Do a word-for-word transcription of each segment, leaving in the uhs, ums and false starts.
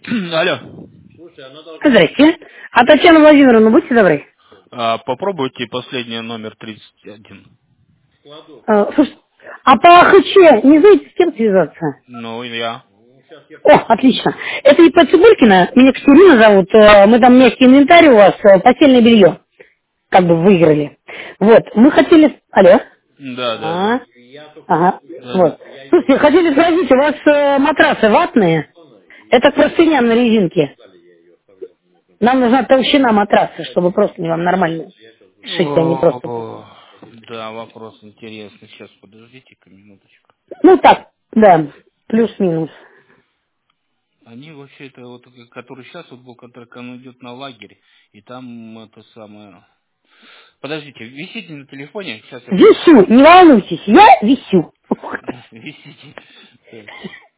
Алло. Здрасте. А Татьяна Владимировна, будьте добры. А, попробуйте последний номер тридцать один. А, слушайте, а по АХЧ не знаете, с кем связаться? Ну, я. О, отлично. Это и Цибулькина, меня Катерина зовут. э, Мы там мягкий инвентарь у вас, э, постельное белье, как бы выиграли. Вот, мы хотели... Алло? Да, да, да. А, ага, Да, да. вот. Слушайте, хотели спросить, у вас э, матрасы ватные? Это простыня на резинке. Нам нужна толщина матраса, чтобы просто не вам нормально шить, а не просто... О, да, вопрос интересный. Сейчас, подождите-ка минуточку. Ну так, да, плюс-минус. Они вообще, это вот, который сейчас вот был контракт, он идет на лагерь, и там это самое... Подождите, висите на телефоне, сейчас я... Висю, не волнуйтесь, я висю. Висите. Так.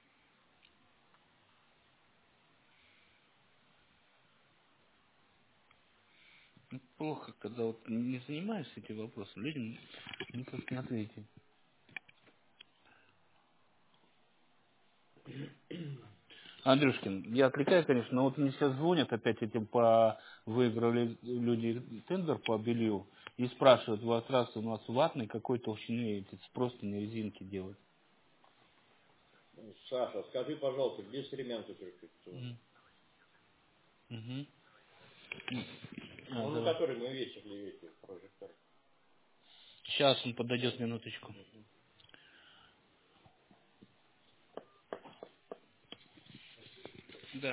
Ну, плохо, когда вот не занимаешься этим вопросом, людям никак не ответить. Андрюшкин, я отвлекаю, конечно, но вот мне сейчас звонят опять этим по... Выиграли люди тендер по белью и спрашивают, вот раз у нас ватный, какой толщины эти просто на резинке делать. Мгм. Мгм. А, давай. Сейчас он подойдет, минуточку. Да.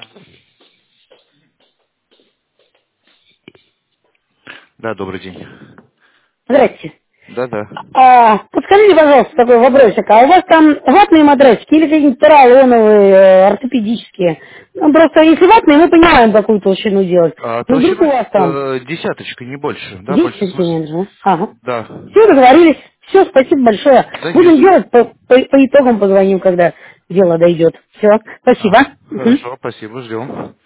Да, добрый день. Здрасте. Да, да. А, подскажите, пожалуйста, такой вопросик. А у вас там ватные матрасики или какие-нибудь поролоновые, э, ортопедические? Ну, просто если ватные, мы понимаем, какую толщину делать. А, Но вдруг у толщина вас там э, десяточка, не больше. Да, десять больше смысла. сантиметров? Ага. Да. Все, договорились. Все, спасибо большое. Да Будем нет. делать, по, по- по итогам позвоним, когда дело дойдет. Все, спасибо. Ага. Мгм. Хорошо, спасибо, ждем.